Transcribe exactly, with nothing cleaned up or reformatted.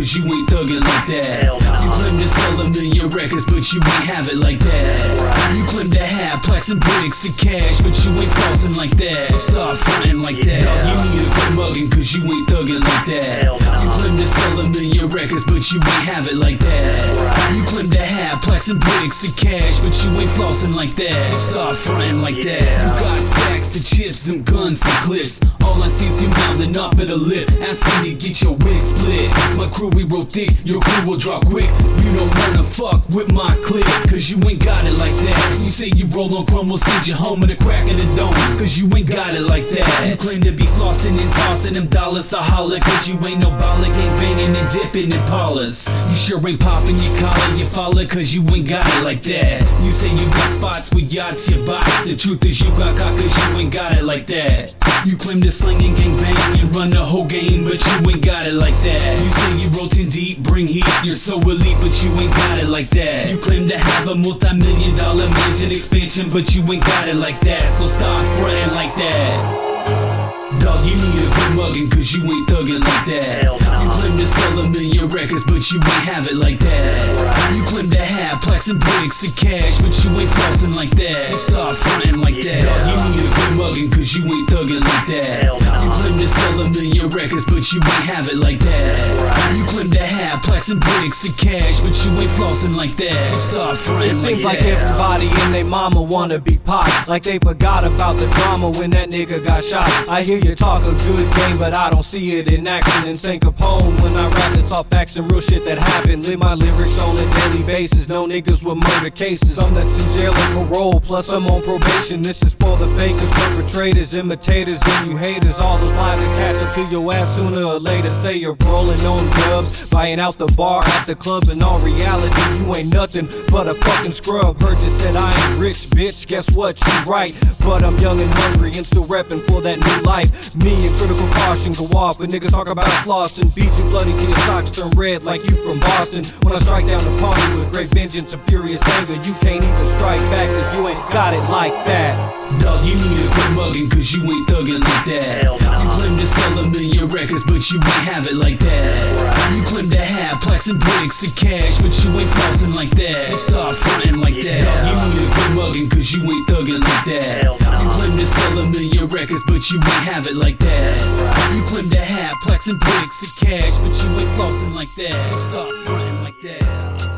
cause you ain't thuggin' like that. You claim to sell a million records, but you ain't have it like that. You claim to have plaques and bricks and cash, but you ain't flossing like that. So stop frontin' like that. You need to quit mugging cause you ain't thuggin' like that. You claim to sell a million records, but you ain't have it like that. You claim to have plaques and bricks and cash, but you ain't flossing like that. So stop frontin' like that. You got stacks of chips, them guns and clips. All I see is you mouthing off at a lip, asking to get your wig split. My crew, we roll thick, your crew will drop quick. You don't wanna fuck with my clique, cause you ain't got it like that. You say you roll on chrome, we'll send you home with a crack in the dome, cause you ain't got it like that. You claim to be flossing and tossing them dollars to holler, cause you ain't no baller, ain't banging and dipping in parlors. You sure ain't popping your collar, you follow, cause you ain't got it like that. You say you got spots with yachts, you buy. The truth is you got cock, cause you ain't got it like that. You claim to sling and gang bang and run the whole game, but you ain't got it like that. You say you roasting deep, bring heat, you're so elite, but you ain't got it like that. You claim to have a multi-million dollar mansion expansion, but you ain't got it like that. So stop frontin' like that. Dog, you need to quit mugging cause you ain't thuggin' like that. You claim to sell a million records, but you ain't have it like that. You claim to have plaques and bricks and cash, but you ain't flossing like that. So stop frontin' like that. Dog, you need to quit mugging cause you ain't thuggin' like that. You claim to sell a million records, but you ain't have it like that. You claim to have plaques and bricks and cash, but you ain't flossing like that. So stop frontin' like that. It seems like everybody and they mama wanna be pop, like they forgot about the drama when that nigga got shot. I hear you talk a good game, but I don't see it in action. And sing Capone when I rap, it's all facts and real shit that happened. Live my lyrics on a daily basis. No niggas with murder cases. Some that's in jail and parole, plus I'm on probation. This is for the fakers, perpetrators, imitators, and you haters. All those lies that catch up to your ass sooner or later. Say you're rolling on dubs, buying out the bar at the club. In all reality, you ain't nothing but a fucking scrub. Heard you said I ain't rich, bitch. Guess what? You right, but I'm young and hungry and still reppin' for that new life. Me and critical caution go off, but niggas talk about flossing. Beat you bloody till your socks turn red like you from Boston. When I strike down the party with great vengeance and furious anger, you can't even strike back cause you ain't got it like that. Dog, you need to quit mugging cause you ain't thuggin' like that. You claim to sell a million records, but you ain't have it like that. You claim to have plaques and bricks and cash, but you ain't flossing like that. So stop frontin' like that. Dog, you need to quit mugging cause you ain't thuggin' like that. You claim to sell a million records, but you ain't have it like that. You claim to have plaques and bricks and cash, but you ain't flossing like that. So stop frontin' like that.